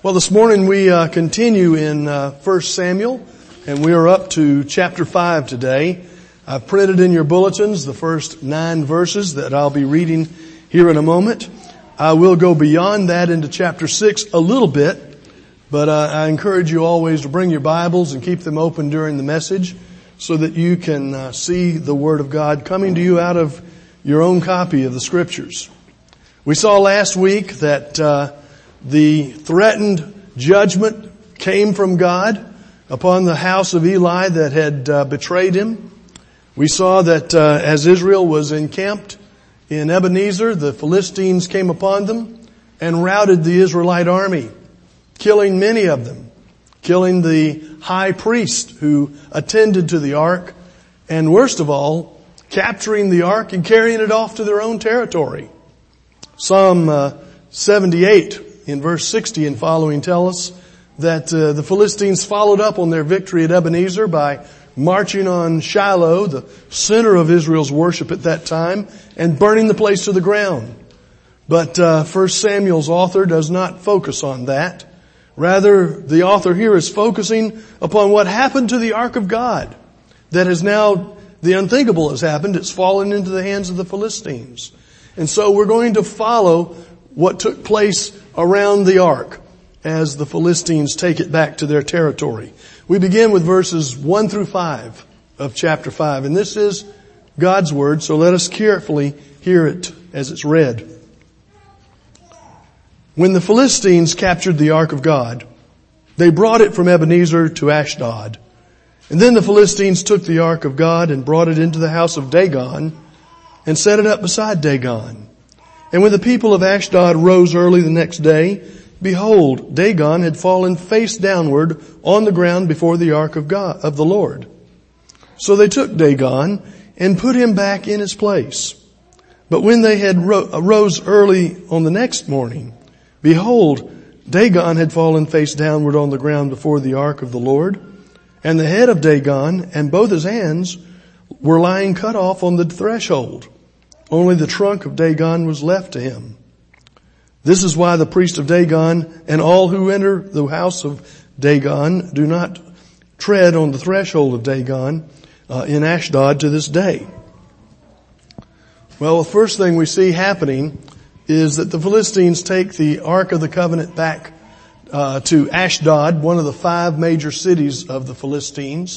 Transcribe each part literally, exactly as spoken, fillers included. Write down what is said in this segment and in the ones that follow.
Well, this morning we uh, continue in uh, First Samuel, and we are up to chapter five today. I've printed in your bulletins the first nine verses that I'll be reading here in a moment. I will go beyond that into chapter six a little bit, but uh, I encourage you always to bring your Bibles and keep them open during the message so that you can uh, see the Word of God coming to you out of your own copy of the Scriptures. We saw last week that uh, the threatened judgment came from God upon the house of Eli that had uh, betrayed him. We saw that uh, as Israel was encamped in Ebenezer, the Philistines came upon them and routed the Israelite army, killing many of them, killing the high priest who attended to the ark, and worst of all, capturing the ark and carrying it off to their own territory. Psalm uh, seventy-eight in verse sixty and following tell us that uh, the Philistines followed up on their victory at Ebenezer by marching on Shiloh, the center of Israel's worship at that time, and burning the place to the ground. But uh, First Samuel's author does not focus on that. Rather, the author here is focusing upon what happened to the Ark of God. That has now, the unthinkable has happened. It's fallen into the hands of the Philistines. And so we're going to follow what took place around the ark as the Philistines take it back to their territory. We begin with verses one through five of chapter five, and this is God's word, so let us carefully hear it as it's read. When the Philistines captured the ark of God, they brought it from Ebenezer to Ashdod. And then the Philistines took the ark of God and brought it into the house of Dagon and set it up beside Dagon. And when the people of Ashdod rose early the next day, behold, Dagon had fallen face downward on the ground before the ark of God, of the Lord. So they took Dagon and put him back in his place. But when they had ro- arose early on the next morning, behold, Dagon had fallen face downward on the ground before the ark of the Lord. And the head of Dagon and both his hands were lying cut off on the threshold. Only the trunk of Dagon was left to him. This is why the priest of Dagon and all who enter the house of Dagon do not tread on the threshold of Dagon uh, in Ashdod to this day. Well, the first thing we see happening is that the Philistines take the Ark of the Covenant back uh, to Ashdod, one of the five major cities of the Philistines.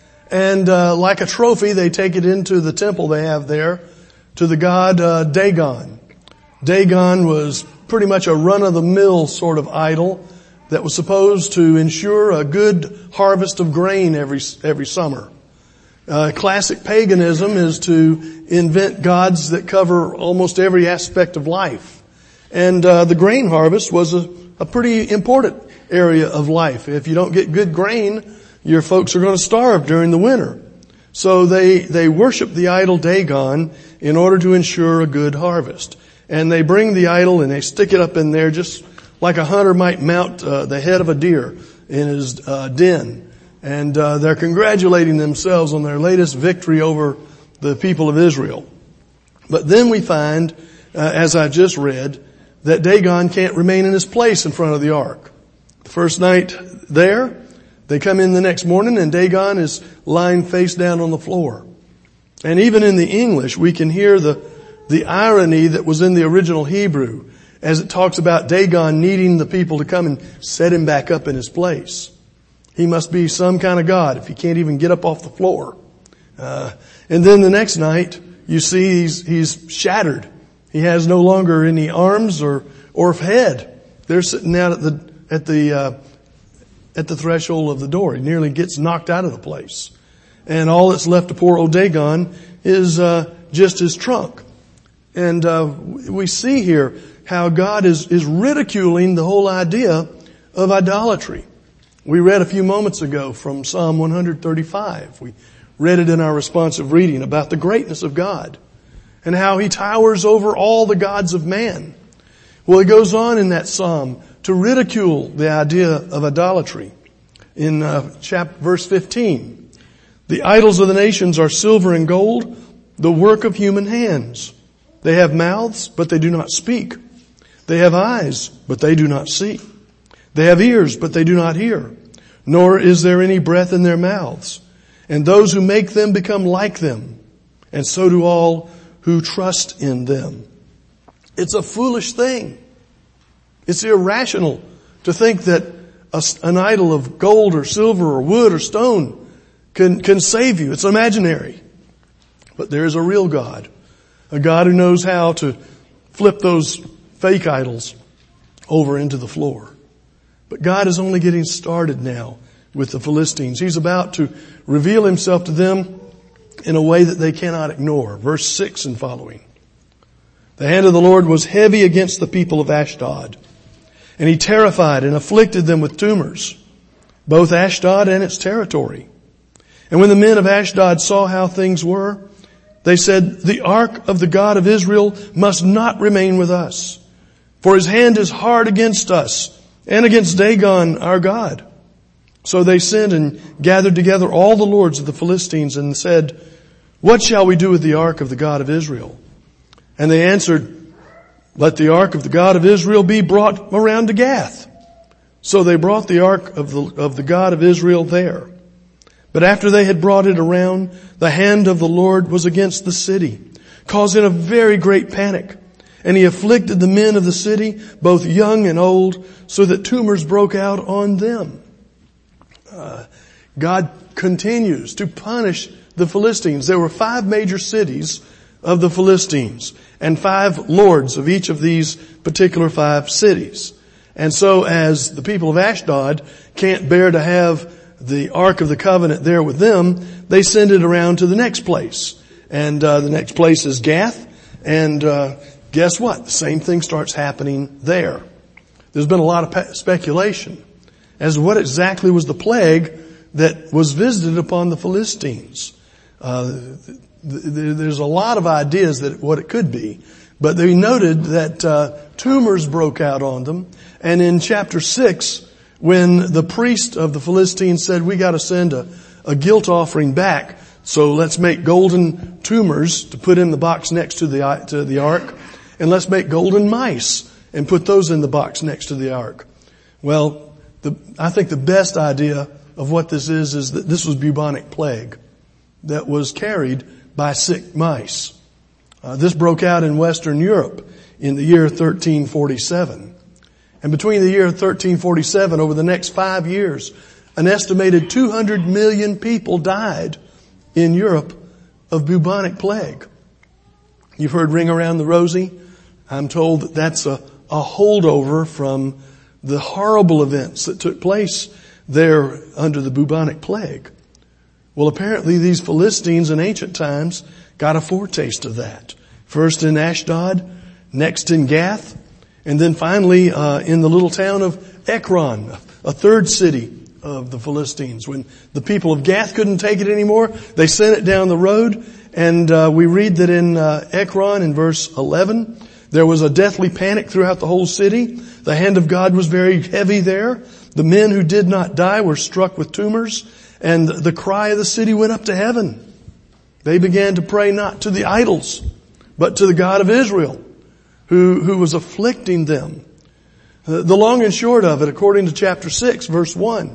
And uh, like a trophy, they take it into the temple they have there to the god uh, Dagon. Dagon was pretty much a run-of-the-mill sort of idol that was supposed to ensure a good harvest of grain every every summer. Uh, classic paganism is to invent gods that cover almost every aspect of life. And uh, the grain harvest was a, a pretty important area of life. If you don't get good grain, your folks are going to starve during the winter. So they, they worship the idol Dagon in order to ensure a good harvest. And they bring the idol and they stick it up in there just like a hunter might mount uh, the head of a deer in his uh, den. And uh, they're congratulating themselves on their latest victory over the people of Israel. But then we find, uh, as I just read, that Dagon can't remain in his place in front of the ark. The first night there, they come in the next morning and Dagon is lying face down on the floor. And even in the English, we can hear the, the irony that was in the original Hebrew as it talks about Dagon needing the people to come and set him back up in his place. He must be some kind of God if he can't even get up off the floor. Uh, and then the next night, you see he's, he's shattered. He has no longer any arms or, or head. They're sitting out at the, at the, uh, at the threshold of the door. He nearly gets knocked out of the place. And all that's left to poor old Dagon is uh, just his trunk. And uh, we see here how God is, is ridiculing the whole idea of idolatry. We read a few moments ago from Psalm one thirty-five. We read it in our responsive reading about the greatness of God and how He towers over all the gods of man. Well, He goes on in that psalm to ridicule the idea of idolatry. In uh, chapter, verse fifteen, the idols of the nations are silver and gold, the work of human hands. They have mouths, but they do not speak. They have eyes, but they do not see. They have ears, but they do not hear, nor is there any breath in their mouths. And those who make them become like them, and so do all who trust in them. It's a foolish thing. It's irrational to think that a, an idol of gold or silver or wood or stone can, can save you. It's imaginary. But there is a real God, a God who knows how to flip those fake idols over into the floor. But God is only getting started now with the Philistines. He's about to reveal himself to them in a way that they cannot ignore. Verse six and following. The hand of the Lord was heavy against the people of Ashdod, and he terrified and afflicted them with tumors, both Ashdod and its territory. And when the men of Ashdod saw how things were, they said, the ark of the God of Israel must not remain with us, for his hand is hard against us and against Dagon our God. So they sent and gathered together all the lords of the Philistines and said, what shall we do with the ark of the God of Israel? And they answered, let the ark of the God of Israel be brought around to Gath. So they brought the ark of the, of the God of Israel there. But after they had brought it around, the hand of the Lord was against the city, causing a very great panic. And he afflicted the men of the city, both young and old, so that tumors broke out on them. Uh, God continues to punish the Philistines. There were five major cities of the Philistines and five lords of each of these particular five cities. And so as the people of Ashdod can't bear to have the Ark of the Covenant there with them, they send it around to the next place. And uh, the next place is Gath. And uh, guess what? The same thing starts happening there. There's been a lot of pe- speculation as to what exactly was the plague that was visited upon the Philistines. Uh, th- th- there's a lot of ideas that what it could be. But they noted that uh, tumors broke out on them. And in chapter six, when the priest of the Philistines said, we got to send a, a guilt offering back, so let's make golden tumors to put in the box next to the to the ark, and let's make golden mice and put those in the box next to the ark. Well, the, I think the best idea of what this is is that this was bubonic plague that was carried by sick mice. Uh, this broke out in Western Europe in the year thirteen forty-seven. And between the year thirteen forty-seven, over the next five years, an estimated two hundred million people died in Europe of bubonic plague. You've heard Ring Around the Rosie. I'm told that that's a, a holdover from the horrible events that took place there under the bubonic plague. Well, apparently these Philistines in ancient times got a foretaste of that. First in Ashdod, next in Gath, and then finally uh, in the little town of Ekron, a third city of the Philistines. When the people of Gath couldn't take it anymore, they sent it down the road. And uh, we read that in uh, Ekron in verse eleven, there was a deathly panic throughout the whole city. The hand of God was very heavy there. The men who did not die were struck with tumors. And the cry of the city went up to heaven. They began to pray not to the idols, but to the God of Israel, who, who was afflicting them. Uh, the long and short of it, according to chapter six, verse one,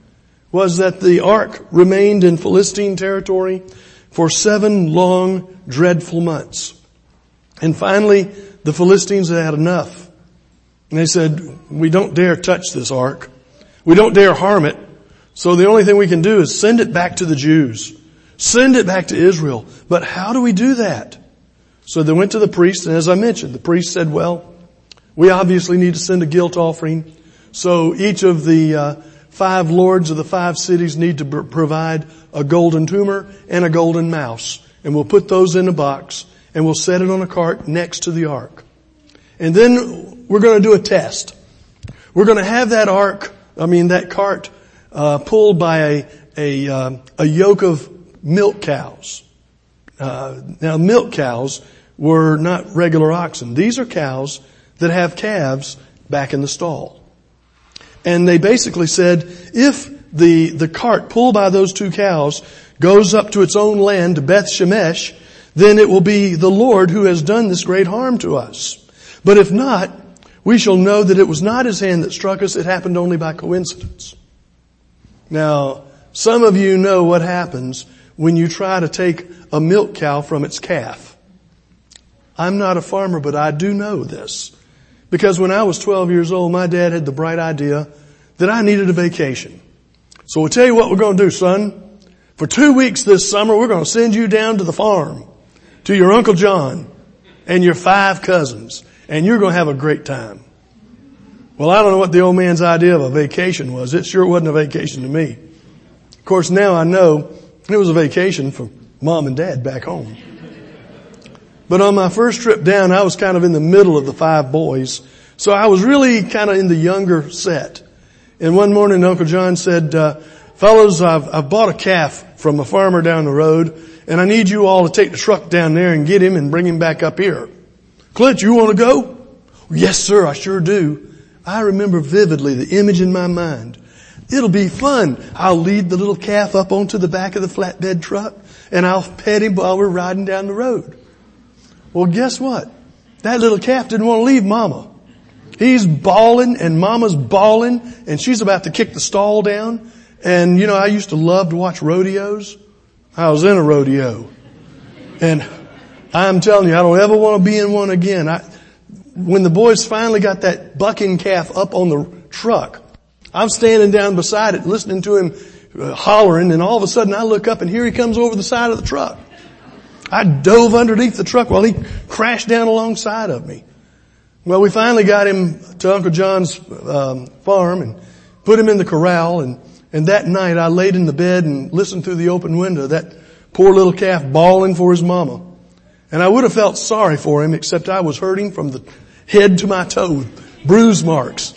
was that the ark remained in Philistine territory for seven long, dreadful months. And finally, the Philistines had had enough. And they said, we don't dare touch this ark. We don't dare harm it. So the only thing we can do is send it back to the Jews. Send it back to Israel. But how do we do that? So they went to the priest, and as I mentioned, the priest said, well, we obviously need to send a guilt offering. So each of the uh, five lords of the five cities need to b- provide a golden tumor and a golden mouse. And we'll put those in a box, and we'll set it on a cart next to the ark. And then we're going to do a test. We're going to have that ark, I mean that cart, uh, pulled by a, a, uh, a yoke of milk cows. Uh, now milk cows were not regular oxen. These are cows that have calves back in the stall. And they basically said, if the, the cart pulled by those two cows goes up to its own land, to Beth Shemesh, then it will be the Lord who has done this great harm to us. But if not, we shall know that it was not his hand that struck us. It happened only by coincidence. Now, some of you know what happens when you try to take a milk cow from its calf. I'm not a farmer, but I do know this. Because when I was twelve years old, my dad had the bright idea that I needed a vacation. So we'll tell you what we're going to do, son. For two weeks this summer, we're going to send you down to the farm, to your Uncle John and your five cousins, and you're going to have a great time. Well, I don't know what the old man's idea of a vacation was. It sure wasn't a vacation to me. Of course, now I know it was a vacation for mom and dad back home. But on my first trip down, I was kind of in the middle of the five boys. So I was really kind of in the younger set. And one morning Uncle John said, uh, fellows, I've, I've bought a calf from a farmer down the road, and I need you all to take the truck down there and get him and bring him back up here. Clint, you want to go? Yes, sir, I sure do. I remember vividly the image in my mind. It'll be fun. I'll lead the little calf up onto the back of the flatbed truck, and I'll pet him while we're riding down the road. Well, guess what? That little calf didn't want to leave Mama. He's bawling and Mama's bawling and she's about to kick the stall down. And you know, I used to love to watch rodeos. I was in a rodeo. And I'm telling you, I don't ever want to be in one again. I, when the boys finally got that bucking calf up on the truck, I'm standing down beside it listening to him uh, hollering, and all of a sudden I look up and here he comes over the side of the truck. I dove underneath the truck while he crashed down alongside of me. Well, we finally got him to Uncle John's um, farm and put him in the corral. And, and that night I laid in the bed and listened through the open window, that poor little calf bawling for his mama. And I would have felt sorry for him, except I was hurting from the head to my toe, bruise marks.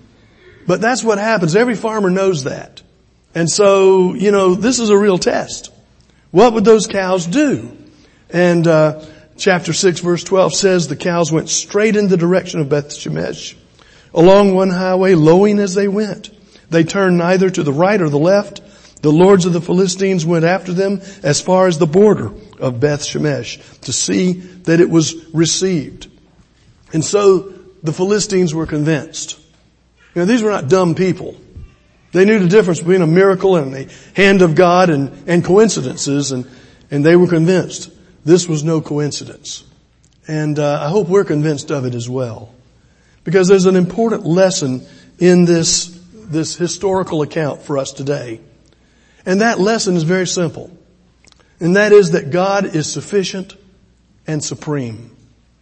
But that's what happens. Every farmer knows that. And so, you know, this is a real test. What would those cows do? And uh chapter six verse twelve says the cows went straight in the direction of Beth Shemesh, along one highway, lowing as they went. They turned neither to the right or the left. The lords of the Philistines went after them as far as the border of Beth Shemesh to see that it was received. And so the Philistines were convinced. You know, these were not dumb people. They knew the difference between a miracle and the hand of God and, and coincidences, and, and they were convinced. This was no coincidence. And uh, I hope we're convinced of it as well. Because there's an important lesson in this, this historical account for us today. And that lesson is very simple. And that is that God is sufficient and supreme.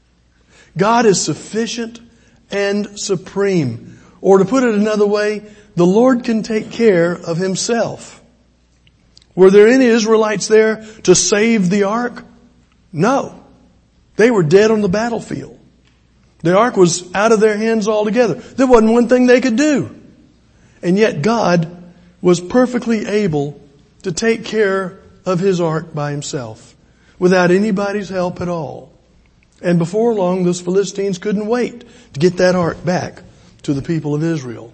God is sufficient and supreme. Or to put it another way, the Lord can take care of Himself. Were there any Israelites there to save the ark? No. They were dead on the battlefield. The ark was out of their hands altogether. There wasn't one thing they could do. And yet God was perfectly able to take care of His ark by Himself, without anybody's help at all. And before long, those Philistines couldn't wait to get that ark back to the people of Israel.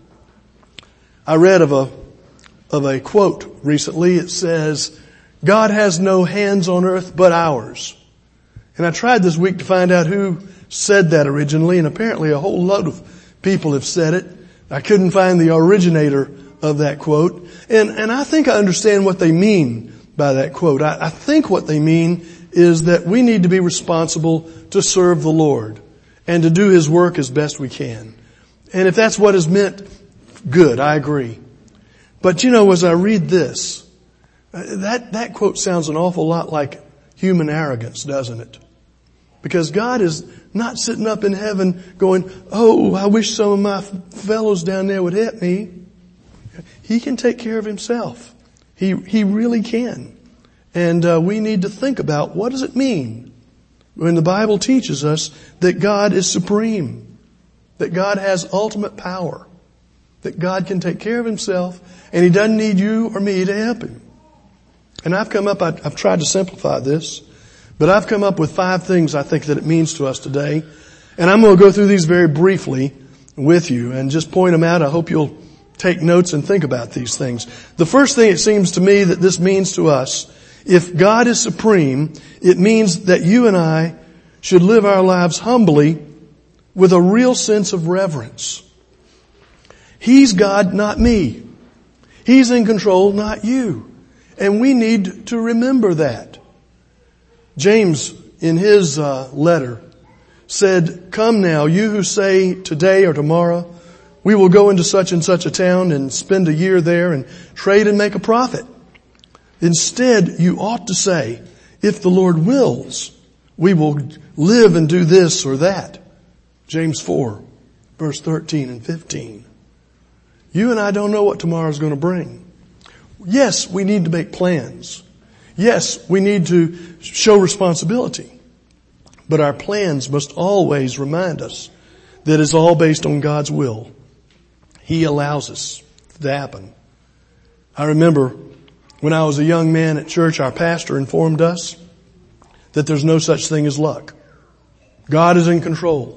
I read of a, of a quote recently. It says, God has no hands on earth but ours. And I tried this week to find out who said that originally, and apparently a whole load of people have said it. I couldn't find the originator of that quote. And, and I think I understand what they mean by that quote. I, I think what they mean is that we need to be responsible to serve the Lord and to do His work as best we can. And if that's what is meant, good, I agree. But you know, as I read this, that, that quote sounds an awful lot like human arrogance, doesn't it? Because God is not sitting up in heaven going, oh, I wish some of my fellows down there would help me. He can take care of Himself. He, He really can. And uh, we need to think about, what does it mean when the Bible teaches us that God is supreme, that God has ultimate power, that God can take care of Himself, and He doesn't need you or me to help Him. And I've come up, I've tried to simplify this, but I've come up with five things I think that it means to us today. And I'm going to go through these very briefly with you and just point them out. I hope you'll take notes and think about these things. The first thing it seems to me that this means to us, if God is supreme, it means that you and I should live our lives humbly with a real sense of reverence. He's God, not me. He's in control, not you. And we need to remember that. James, in his uh, letter, said, "Come now, you who say today or tomorrow, we will go into such and such a town and spend a year there and trade and make a profit. Instead, you ought to say, if the Lord wills, we will live and do this or that." James four, verse thirteen and fifteen. You and I don't know what tomorrow's going to bring. Yes, we need to make plans. Yes, we need to show responsibility. But our plans must always remind us that it's all based on God's will. He allows us to happen. I remember when I was a young man at church, our pastor informed us that there's no such thing as luck. God is in control.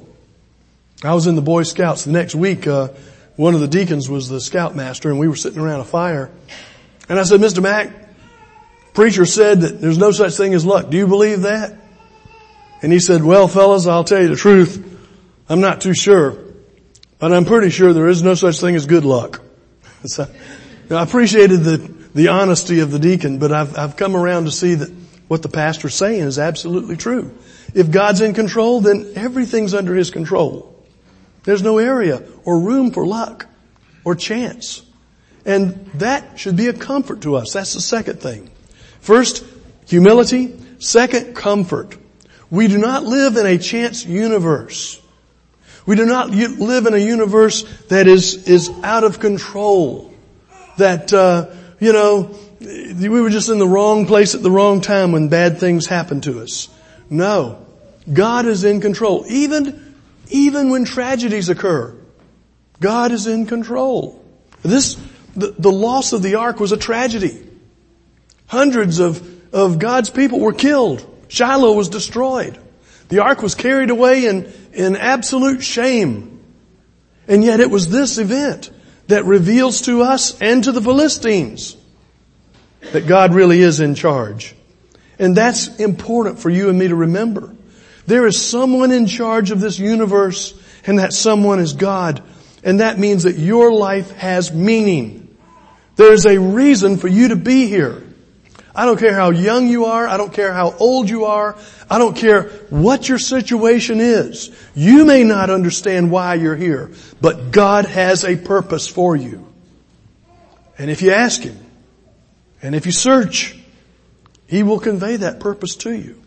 I was in the Boy Scouts. The next week, uh, one of the deacons was the scoutmaster, and we were sitting around a fire. And I said, "Mister Mack, preacher said that there's no such thing as luck. Do you believe that?" And he said, "Well, fellas, I'll tell you the truth. I'm not too sure, but I'm pretty sure there is no such thing as good luck." So, you know, I appreciated the, the honesty of the deacon, but I've, I've come around to see that what the pastor's saying is absolutely true. If God's in control, then everything's under His control. There's no area or room for luck or chance. And that should be a comfort to us. That's the second thing. First, humility. Second, comfort. We do not live in a chance universe. We do not live in a universe that is, is out of control. That, uh, you know, we were just in the wrong place at the wrong time when bad things happen to us. No. God is in control. Even, even when tragedies occur, God is in control. This, the, the loss of the ark was a tragedy. Hundreds of, of God's people were killed. Shiloh was destroyed. The ark was carried away in, in absolute shame. And yet it was this event that reveals to us and to the Philistines that God really is in charge. And that's important for you and me to remember. There is someone in charge of this universe, and that someone is God. And that means that your life has meaning. There's a reason for you to be here. I don't care how young you are. I don't care how old you are. I don't care what your situation is. You may not understand why you're here, but God has a purpose for you. And if you ask Him, and if you search, He will convey that purpose to you.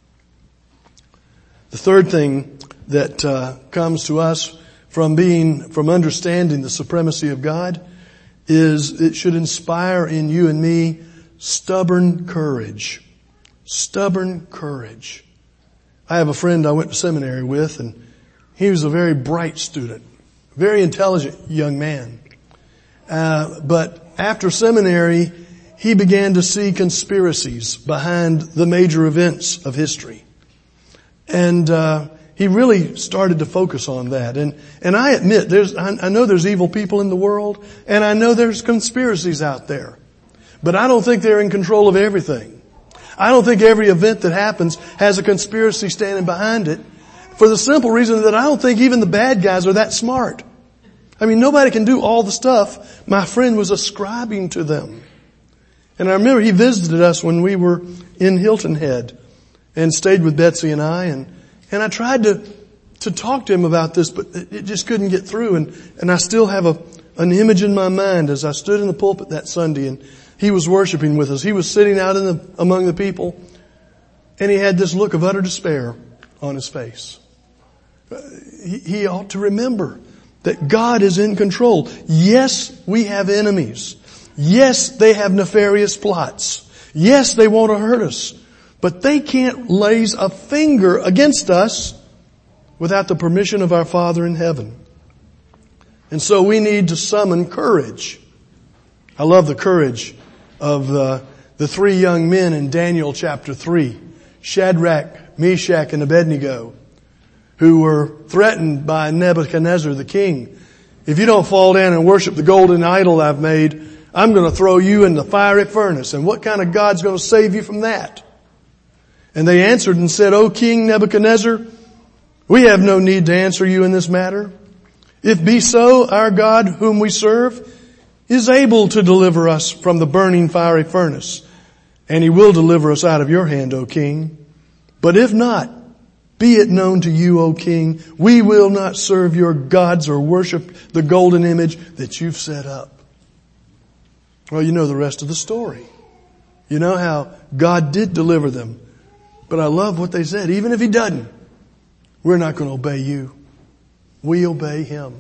The third thing that uh, comes to us from being, from understanding the supremacy of God is it should inspire in you and me stubborn courage. Stubborn courage. I have a friend I went to seminary with, and he was a very bright student, very intelligent young man. Uh, but after seminary, he began to see conspiracies behind the major events of history. And uh he really started to focus on that. And and I admit, there's I, I know there's evil people in the world, and I know there's conspiracies out there. But I don't think they're in control of everything. I don't think every event that happens has a conspiracy standing behind it, for the simple reason that I don't think even the bad guys are that smart. I mean, nobody can do all the stuff my friend was ascribing to them. And I remember he visited us when we were in Hilton Head and stayed with Betsy and I, and and I tried to to talk to him about this, but it just couldn't get through. And and I still have a an image in my mind as I stood in the pulpit that Sunday, and he was worshiping with us. He was sitting out in the among the people, and he had this look of utter despair on his face. He, he ought to remember that God is in control. Yes, we have enemies. Yes, they have nefarious plots. Yes, they want to hurt us. But they can't raise a finger against us without the permission of our Father in heaven. And so we need to summon courage. I love the courage of the, the three young men in Daniel chapter three, Shadrach, Meshach, and Abednego, who were threatened by Nebuchadnezzar the king. If you don't fall down and worship the golden idol I've made, I'm going to throw you in the fiery furnace. And what kind of God's going to save you from that? And they answered and said, O King Nebuchadnezzar, We have no need to answer you in this matter. If be so, our God whom we serve is able to deliver us from the burning fiery furnace, and He will deliver us out of your hand, O King. But if not, be it known to you, O King, we will not serve your gods or worship the golden image that you've set up. Well, you know the rest of the story. You know how God did deliver them. But I love what they said. Even if He doesn't, we're not going to obey you. We obey Him.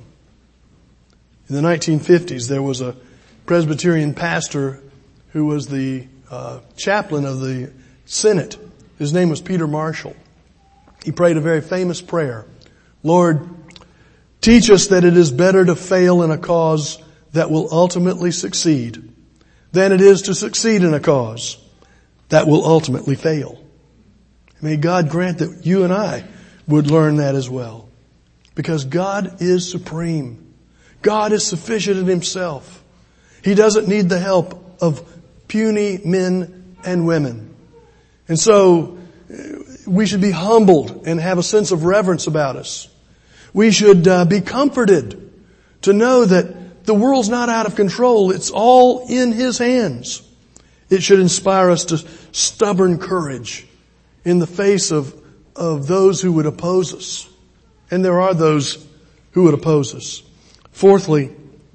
In the nineteen fifties, there was a Presbyterian pastor who was the uh, chaplain of the Senate. His name was Peter Marshall. He prayed a very famous prayer. Lord, teach us that it is better to fail in a cause that will ultimately succeed than it is to succeed in a cause that will ultimately fail. May God grant that you and I would learn that as well. Because God is supreme. God is sufficient in Himself. He doesn't need the help of puny men and women. And so we should be humbled and have a sense of reverence about us. We should uh, be comforted to know that the world's not out of control. It's all in His hands. It should inspire us to stubborn courage in the face of, of those who would oppose us. And there are those who would oppose us. Fourthly,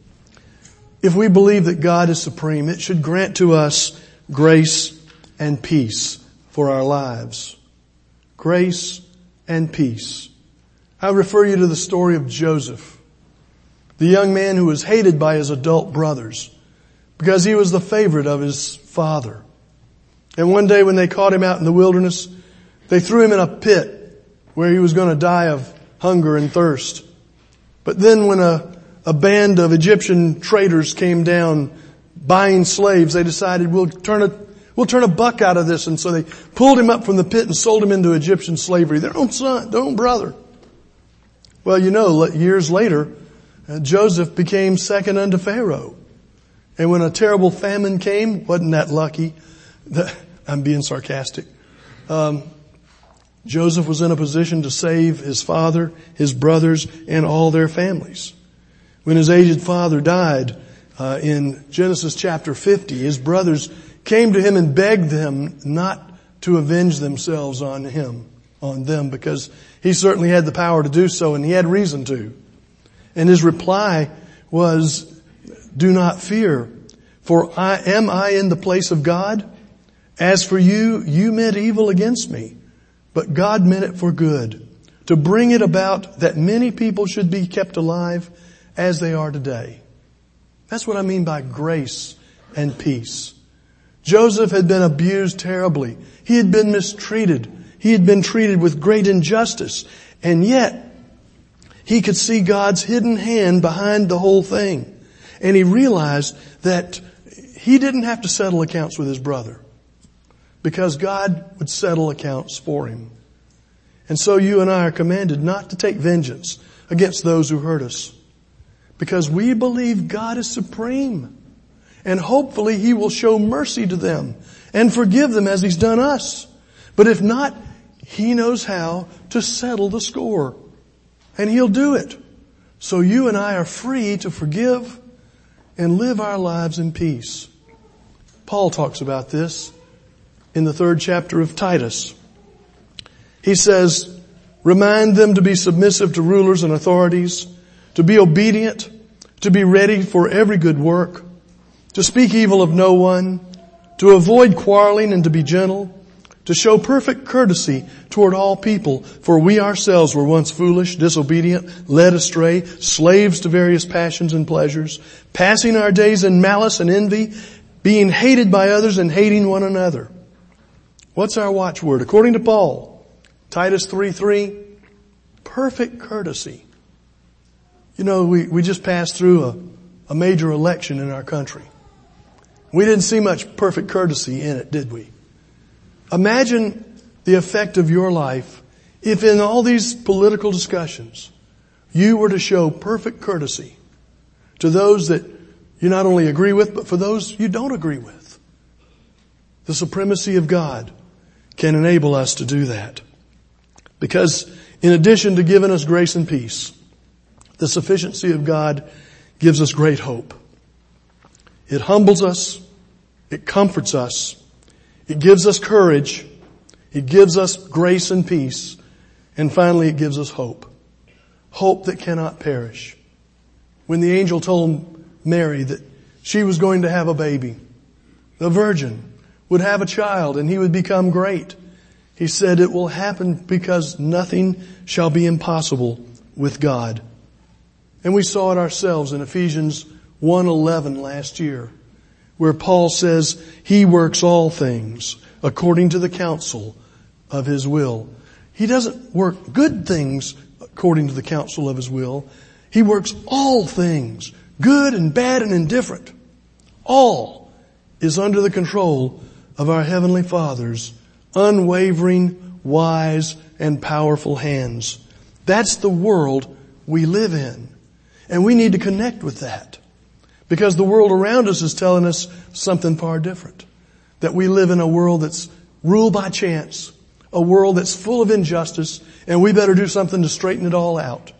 if we believe that God is supreme, it should grant to us grace and peace for our lives. Grace and peace. I refer you to the story of Joseph, the young man who was hated by his adult brothers because he was the favorite of his father. And one day when they caught him out in the wilderness, they threw him in a pit where he was going to die of hunger and thirst. But then when a, a band of Egyptian traders came down buying slaves, they decided we'll turn a, we'll turn a buck out of this. And so they pulled him up from the pit and sold him into Egyptian slavery. Their own son, their own brother. Well, you know, years later, uh, Joseph became second unto Pharaoh. And when a terrible famine came, wasn't that lucky? The, I'm being sarcastic. Um, Joseph was in a position to save his father, his brothers, and all their families. When his aged father died, uh, in Genesis chapter fifty, his brothers came to him and begged them not to avenge themselves on him, on them, because he certainly had the power to do so and he had reason to. And his reply was, do not fear, for I am I in the place of God? As for you, you meant evil against me, but God meant it for good, to bring it about that many people should be kept alive as they are today. That's what I mean by grace and peace. Joseph had been abused terribly. He had been mistreated. He had been treated with great injustice. And yet, he could see God's hidden hand behind the whole thing. And he realized that he didn't have to settle accounts with his brother, because God would settle accounts for him. And so you and I are commanded not to take vengeance against those who hurt us, because we believe God is supreme. And hopefully He will show mercy to them and forgive them as He's done us. But if not, He knows how to settle the score. And He'll do it. So you and I are free to forgive and live our lives in peace. Paul talks about this in the third chapter of Titus. He says, remind them to be submissive to rulers and authorities, to be obedient, to be ready for every good work, to speak evil of no one, to avoid quarreling and to be gentle, to show perfect courtesy toward all people. For we ourselves were once foolish, disobedient, led astray, slaves to various passions and pleasures, passing our days in malice and envy, being hated by others and hating one another. What's our watchword? According to Paul, Titus three three, perfect courtesy. You know, we, we just passed through a, a major election in our country. We didn't see much perfect courtesy in it, did we? Imagine the effect of your life if in all these political discussions you were to show perfect courtesy to those that you not only agree with, but for those you don't agree with. The supremacy of God can enable us to do that. Because In addition to giving us grace and peace, the sufficiency of God gives us great hope. It humbles us. It comforts us. It gives us courage. It gives us grace and peace. And finally, it gives us hope. Hope that cannot perish. When the angel told Mary that she was going to have a baby, the virgin would have a child and he would become great, he said it will happen because nothing shall be impossible with God. And we saw it ourselves in Ephesians one eleven last year, where Paul says he works all things according to the counsel of his will. He doesn't work good things according to the counsel of his will. He works all things, good and bad and indifferent. All is under the control of our Heavenly Father's unwavering, wise, and powerful hands. That's the world we live in. And we need to connect with that. Because the world around us is telling us something far different. That we live in a world that's ruled by chance. A world that's full of injustice. And we better do something to straighten it all out.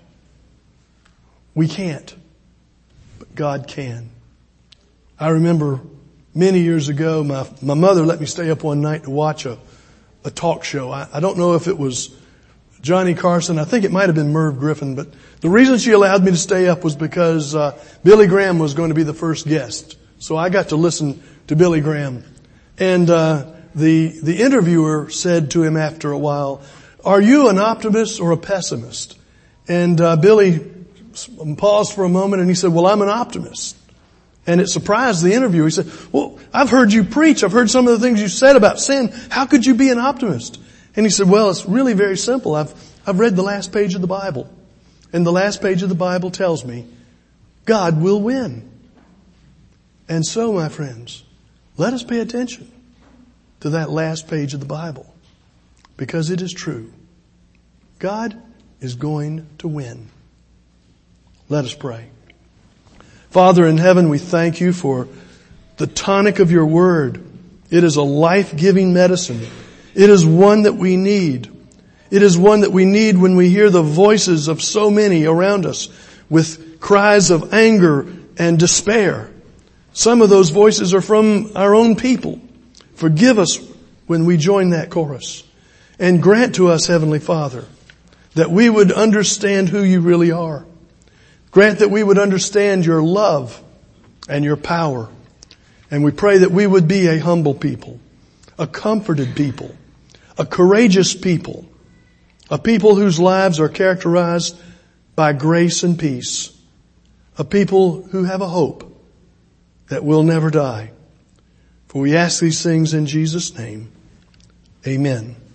We can't. But God can. I remember many years ago, my, my mother let me stay up one night to watch a, a talk show. I, I don't know if it was Johnny Carson. I think it might have been Merv Griffin. But the reason she allowed me to stay up was because uh, Billy Graham was going to be the first guest. So I got to listen to Billy Graham. And uh, the the interviewer said to him after a while, "Are you an optimist or a pessimist?" And uh, Billy paused for a moment and he said, "Well, I'm an optimist." And it surprised the interviewer. He said, "Well, I've heard you preach. I've heard some of the things you said about sin. How could you be an optimist?" And he said, "Well, it's really very simple. I've I've read the last page of the Bible. And the last page of the Bible tells me God will win." And so, my friends, let us pay attention to that last page of the Bible. Because it is true. God is going to win. Let us pray. Father in heaven, we thank you for the tonic of your word. It is a life-giving medicine. It is one that we need. It is one that we need when we hear the voices of so many around us with cries of anger and despair. Some of those voices are from our own people. Forgive us when we join that chorus. And grant to us, Heavenly Father, that we would understand who you really are. Grant that we would understand your love and your power. And we pray that we would be a humble people, a comforted people, a courageous people, a people whose lives are characterized by grace and peace, a people who have a hope that will never die. For we ask these things in Jesus' name. Amen.